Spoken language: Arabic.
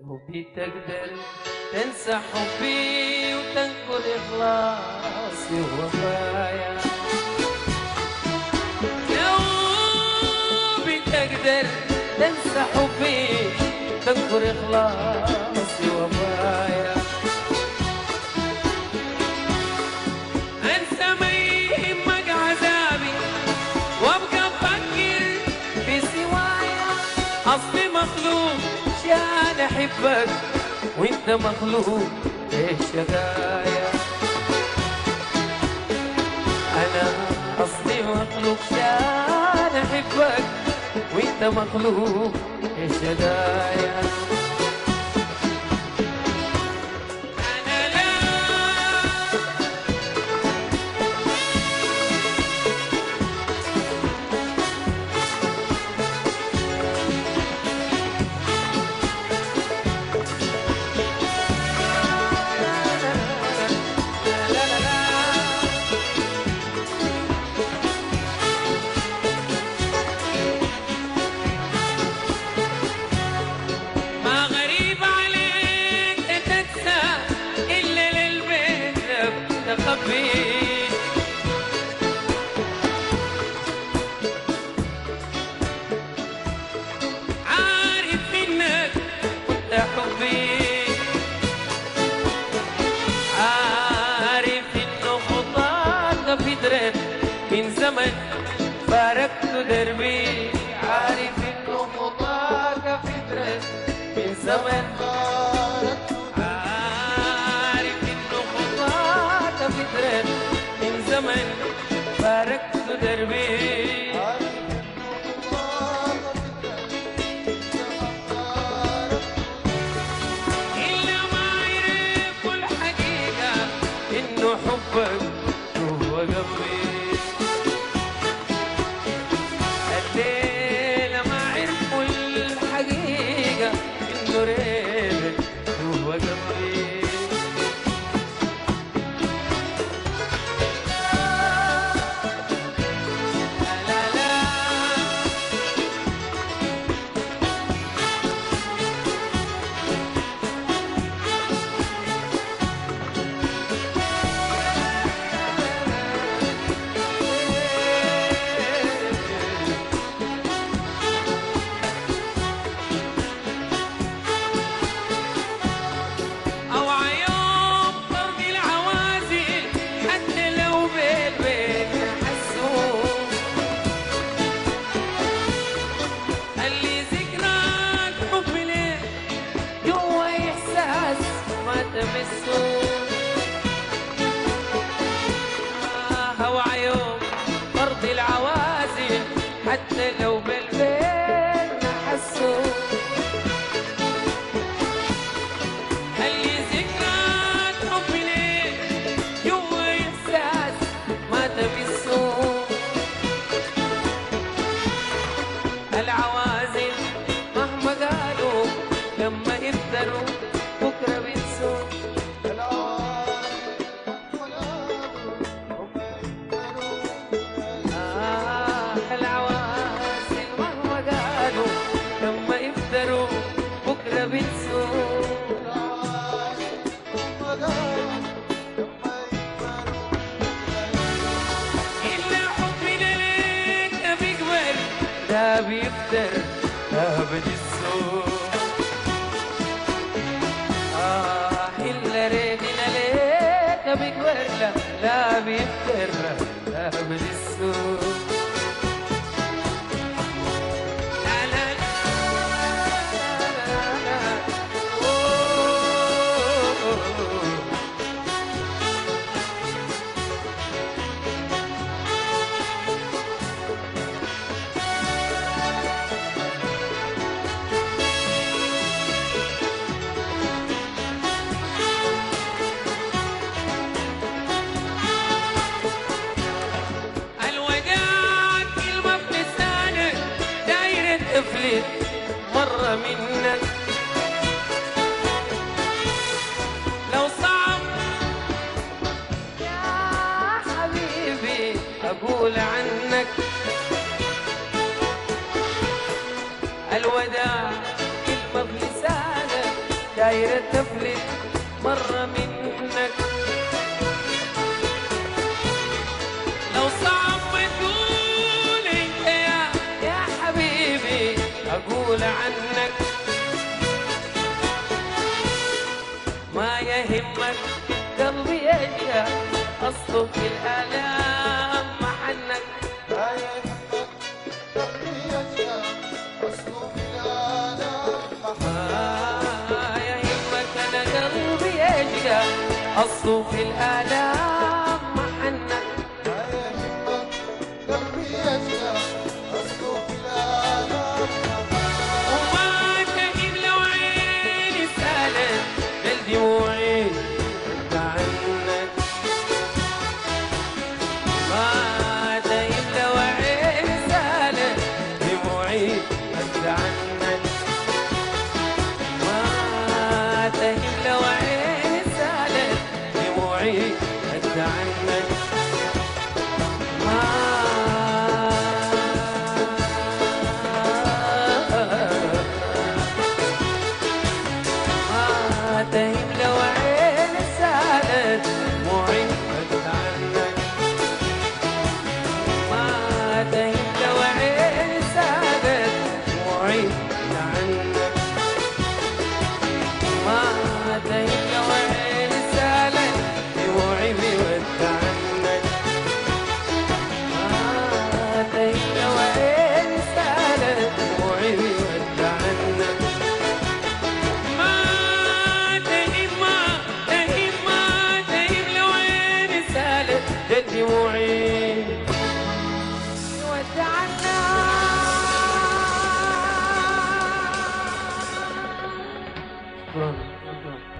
وبتقدر تنسى حبي وتنكر إخلاصي ووفايا. لو بتقدر تنسى حبي وتنكر إخلاصي ووفايا، أنسى ما يهمك عذابي وأبقى أفكر في سوايا. أصلي مخلوق عشان أحبك وأنت مخلوق ليش شقايا. أنا أصلي مخلوق عشان أحبك وأنت مخلوق ليش شقايا. عارف انك كنت حبي، عارف انه خطاك في درب من زمن فارقت دربي. عارف انه خطاك في درب من زمن، عارف انه خطاك في درب من زمن فارقت دربي. إلا ما يعرفوا الحقيقة إنه حبك جوا قلبي. الليلة ما عرفوا الحقيقة إنه ريبك جوا قلبي. هو عيوب فرض العوازل حتى لو بالبيت نحسوا. اللي ذكرى حب ليه جوا إحساس ما تمسوا. العوازل مهما قالوا لما يقدروا بكرة بينسوا. العوازل مهما قالوا لما يقدروا بكرة بينسوا. إلا حبنا ليك بيقبل لا بيقدر أبد السوء. إلا ريدنا ليك بيقبل لا بيقدر أبد السوء. تفلت مرة منك لو صعب يا حبيبي أقول عنك. الوداع كلمة بلسانك دايرة تفلت مرة منك. لو صعب ما تقول انت يا حبيبي اقول عنك. ما يهمك قلبي يشتاق اصله في الالام محنك. لا يهمك قلبي يشتاق أصله في الآلام محنك. ما يهمك انا قلبي يشتاق اصله في الالام محنك. لا يهمك قلبي يشتاق أصله في الآلام محنك. وما تهب لو عيني سالت للدموعي انت عنك. ما تهب لو عيني سالت دموعي انت عنك. ما تهب لو عيني سالت دموعي انت عنك. ما تهب لو عيني سالت دموعي انت عنك. ما تهب لو عيني سالت دموعي انت عنك. ما تهب لو عيني سالت دموعي انت عنك. ما تهب لو عيني سالت دموعي انت عنك. ما تهب لو عيني سالت دموعي ودعنا. شكرا.